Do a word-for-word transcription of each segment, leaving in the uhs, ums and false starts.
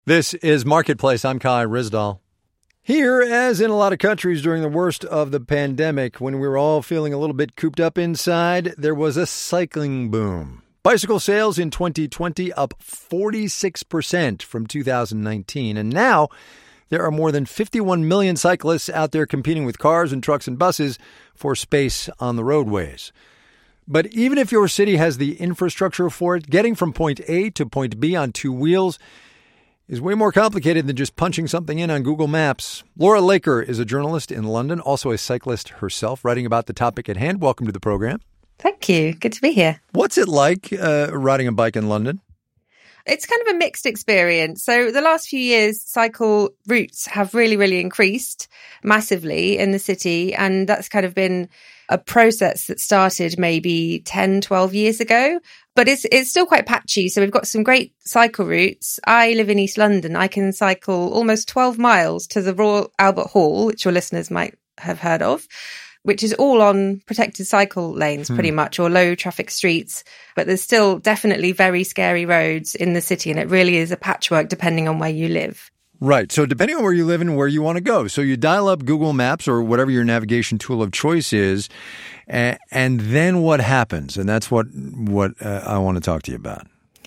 This is Marketplace. I'm Kai Ryssdal. Here, as in a lot of countries during the worst of the pandemic, when we were all feeling a little bit cooped up inside, there was a cycling boom. Bicycle sales in twenty twenty up forty-six percent from two thousand nineteen. And now there are more than fifty-one million cyclists out there competing with cars and trucks and buses for space on the roadways. But even if your city has the infrastructure for it, getting from point A to point B on two wheels is way more complicated than just punching something in on Google Maps. Laura Laker is a journalist in London, also a cyclist herself, writing about the topic at hand. Welcome to the program. Thank you. Good to be here. What's it like uh, riding a bike in London? It's kind of a mixed experience. So the last few years, cycle routes have really, really increased massively in the city. And that's kind of been a process that started maybe ten, twelve years ago. But it's it's still quite patchy. So we've got some great cycle routes. I live in East London. I can cycle almost twelve miles to the Royal Albert Hall, which your listeners might have heard of, which is all on protected cycle lanes, pretty hmm. much, or low traffic streets. But there's still definitely very scary roads in the city. And it really is a patchwork depending on where you live. Right. So depending on where you live and where you want to go. So you dial up Google Maps or whatever your navigation tool of choice is. And, and then what happens? And that's what, what uh, I want to talk to you about.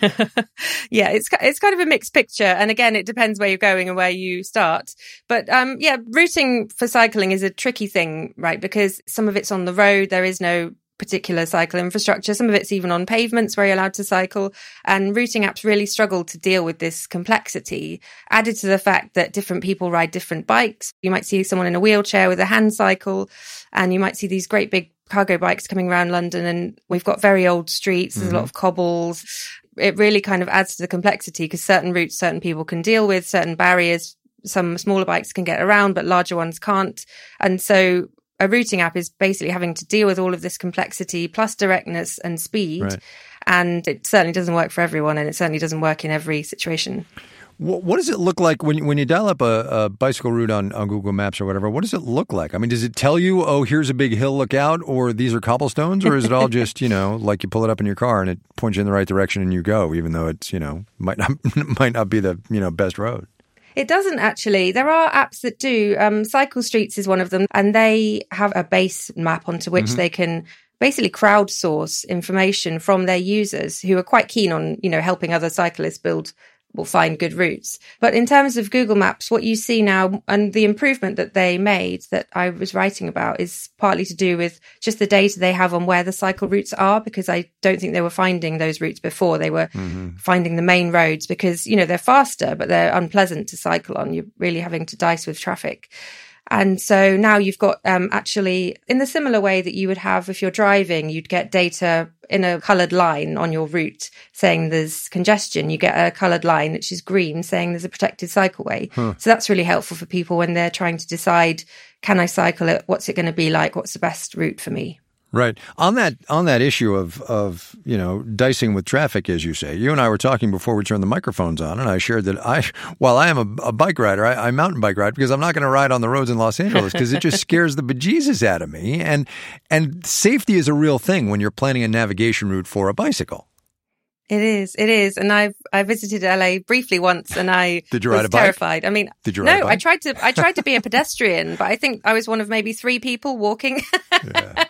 Yeah, it's it's kind of a mixed picture. And again, it depends where you're going and where you start. But um, yeah, routing for cycling is a tricky thing, right? Because some of it's on the road. There is no particular cycle infrastructure. Some of it's even on pavements where you're allowed to cycle. And routing apps really struggle to deal with this complexity, added to the fact that different people ride different bikes. You might see someone in a wheelchair with a hand cycle, and you might see these great big cargo bikes coming around London. And we've got very old streets. There's mm-hmm. a lot of cobbles. It really kind of adds to the complexity because certain routes, certain people can deal with, certain barriers. Some smaller bikes can get around, but larger ones can't. And so a routing app is basically having to deal with all of this complexity plus directness and speed. Right. And it certainly doesn't work for everyone, and it certainly doesn't work in every situation. What does it look like when when you dial up a, a bicycle route on, on Google Maps or whatever? What does it look like? I mean, does it tell you, oh, here's a big hill, look out, or these are cobblestones? Or is it all just, you know, like you pull it up in your car and it points you in the right direction and you go, even though it's, you know, might not might not be the, you know, best road? It doesn't actually. There are apps that do. Um, Cycle Streets is one of them, and they have a base map onto which mm-hmm. they can basically crowdsource information from their users who are quite keen on, you know, helping other cyclists build will find good routes. But in terms of Google Maps, what you see now and the improvement that they made that I was writing about is partly to do with just the data they have on where the cycle routes are, because I don't think they were finding those routes before. They were mm-hmm. finding the main roads because, you know, they're faster, but they're unpleasant to cycle on. You're really having to dice with traffic. And so now you've got um, actually in the similar way that you would have if you're driving, you'd get data in a coloured line on your route saying there's congestion. You get a coloured line, which is green, saying there's a protected cycleway. Huh. So that's really helpful for people when they're trying to decide, can I cycle it? What's it going to be like? What's the best route for me? Right. On that on that issue of, of, you know, dicing with traffic, as you say, you and I were talking before we turned the microphones on, and I shared that I, while I am a, a bike rider, I, I mountain bike ride because I'm not going to ride on the roads in Los Angeles because it just scares the bejesus out of me. And and safety is a real thing when you're planning a navigation route for a bicycle. It is. It is. And I've I visited L A briefly once, and I Did you was ride a bike? terrified. I mean, Did you ride no, a bike? I tried to. I tried to be a pedestrian, but I think I was one of maybe three people walking. Yeah.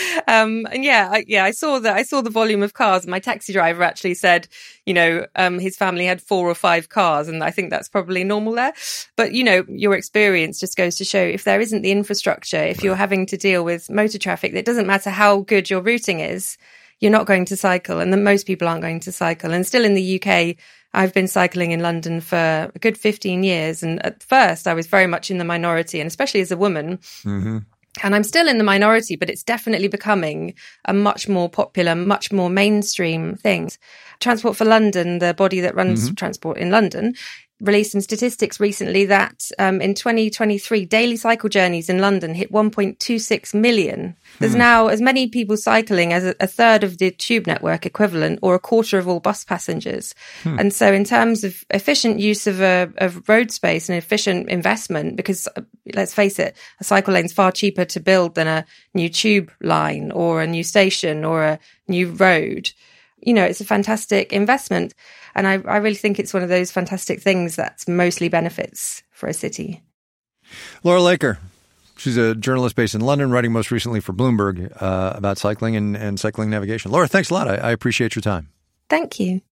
um, and yeah, I, yeah, I saw that. I saw the volume of cars. My taxi driver actually said, you know, um, his family had four or five cars, and I think that's probably normal there. But you know, your experience just goes to show if there isn't the infrastructure, if right. you're having to deal with motor traffic, it doesn't matter how good your routing is. You're not going to cycle, and then most people aren't going to cycle. And still in the U K, I've been cycling in London for a good fifteen years. And at first, I was very much in the minority, and especially as a woman. Mm-hmm. And I'm still in the minority, but it's definitely becoming a much more popular, much more mainstream thing. Transport for London, the body that runs mm-hmm. transport in London, released some statistics recently that um, in twenty twenty-three, daily cycle journeys in London hit one point two six million. There's hmm. now as many people cycling as a, a third of the tube network equivalent or a quarter of all bus passengers. Hmm. And so in terms of efficient use of, a, of road space and efficient investment, because uh, let's face it, a cycle lane is far cheaper to build than a new tube line or a new station or a new road. you know, it's a fantastic investment. And I, I really think it's one of those fantastic things that's mostly benefits for a city. Laura Laker, she's a journalist based in London, writing most recently for Bloomberg uh, about cycling and, and cycling navigation. Laura, thanks a lot. I, I appreciate your time. Thank you.